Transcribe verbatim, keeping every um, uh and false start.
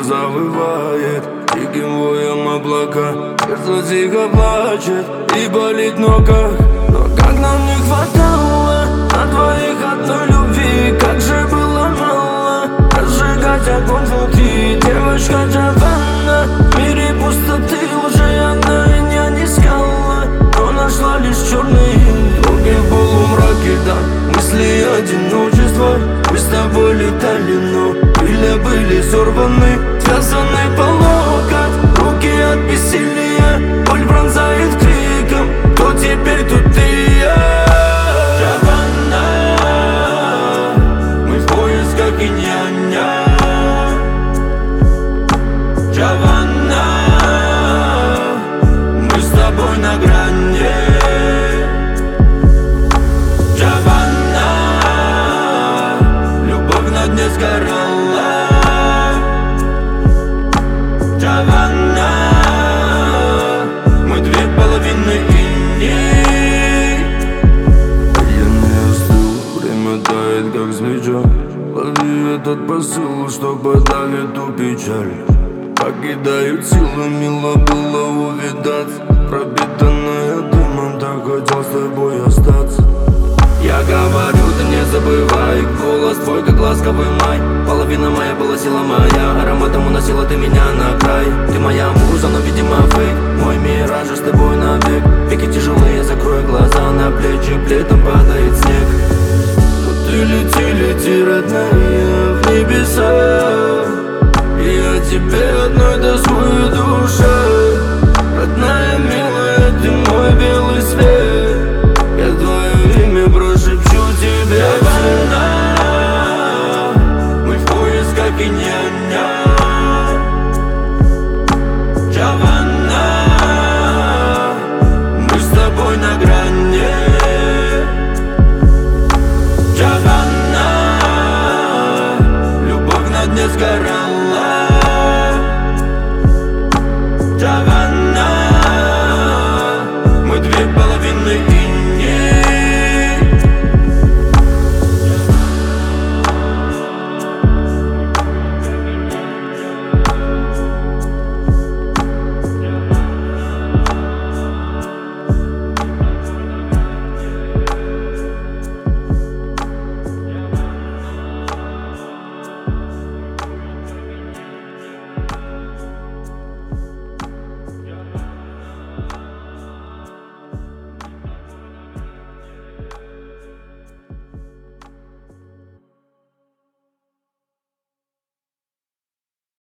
завывает диким воем облака. Сердце тихо плачет и болит в ногах. Но как нам не хватало на двоих одной любви, как же было мало разжигать огонь внутри. Девочка Джованна, в мире пустоты уже она меня не искала, но нашла лишь черный дороги в полумраке, да. Мысли одиночества, мы с тобой летали, но крылья были сорваны, связаны по локоть, руки от бессилия, боль пронзает криком: кто теперь тут и я? Джованна, мы в поисках инь-яня. Джованна, мы с тобой на грани. Джованна, любовь на дне сгорала. Джованна, мы две половины иней. Я не остыл, время тает как свеча. Лови этот посыл, что подавит ту печаль. Покидают силы, мило было увидаться. Пропитанная дымом, так хотел с тобой остаться. Я говорю, ты не забывай, голос твой, как ласковый май. Половина моя была сила моя, ароматом уносила ты меня на край. Ты моя муза, но видимо фейк, мой мираж с тобой навек. Веки тяжелые, закрой глаза, на плечи плетом падает снег. Но ты лети, лети, родная, в небеса, и я тебе